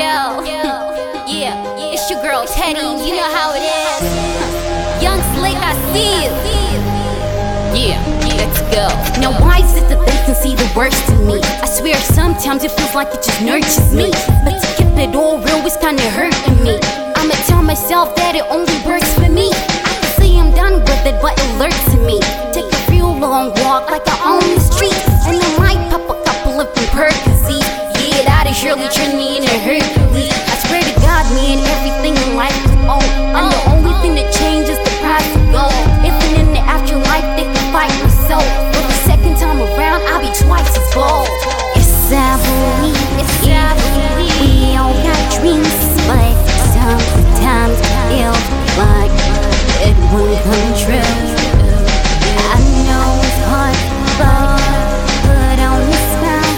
Yeah, it's your girl Teddy, you know how it is. Young Slick, I see you. Yeah, let's go. Now why is it that they can see the worst in me? I swear sometimes it feels like it just nurtures me, but to keep it all real is kinda hurting me. I'ma tell myself that it only works for me. I can say I'm done with it, but it lurks in me. Take a real long walk like I own the street, and I might pop a couple of them Percocets. Yeah, that'll surely turn me into Hercules. I swear to God, me and everything in life is own. And the only thing that changes the price of gold. Even in the afterlife, they can fight my soul. But the second time around, I'll be twice as bold. It's I believe, we all got dreams, but sometimes it feels like it won't come true. I know it's hard, but put on the smile.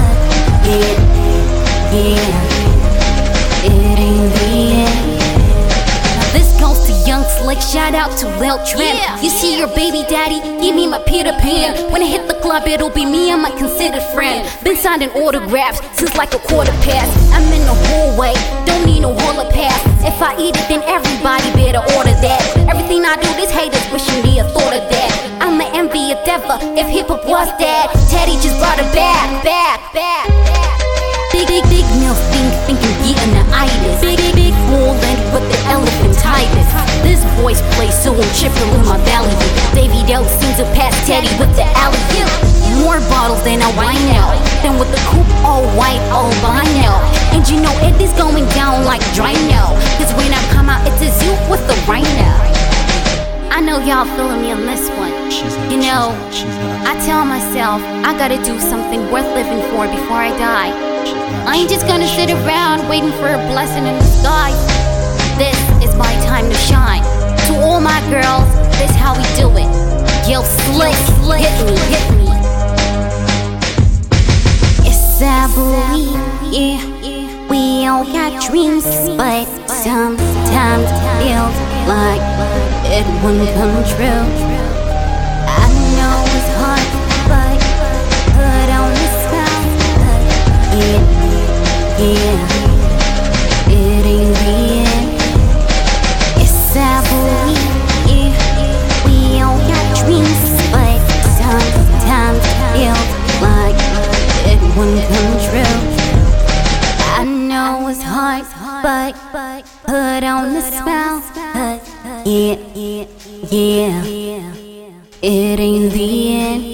Yeah, it ain't the end. Now this goes to Young Slick, shout out to Lil Trim. You see your baby daddy, give me my Peter Pan. When I hit the club, it'll be me and my considered friend. Been signing autographs since like a quarter past. I'm in the hallway, don't need no hall pass. If I eat it, then everybody better order that. Everything I do, these haters wishing me a thought of that. I'm the envy of Dever, if hip-hop was dead. Teddy just brought it back. Big meal thinking getting the itis. Big rolling with the elephantitis. This voice plays so I'm chipping with my belly. Davey Dell seems to pass Teddy with the alley. More bottles than a wino. Then with the coupe all white, albino. And you know it is going down like Drino. Cause when I come out, it's a zoo with the rhino. I know y'all feeling me on this one. You know, I tell myself I gotta do something worth living for before I die. I ain't just gonna sit around waiting for a blessing in the sky. This is my time to shine. To all my girls, this how we do it. Yo, Slick, hit me. It's I believe, yeah, we all got dreams, but sometimes it feels like it won't come true. I know it's hard, but put on the smile. Yeah, it ain't the end. It's I believe, yeah, we all got dreams, but sometimes it feels like it won't come true. I know it's hard, but put on the smile. Yeah, it ain't the end.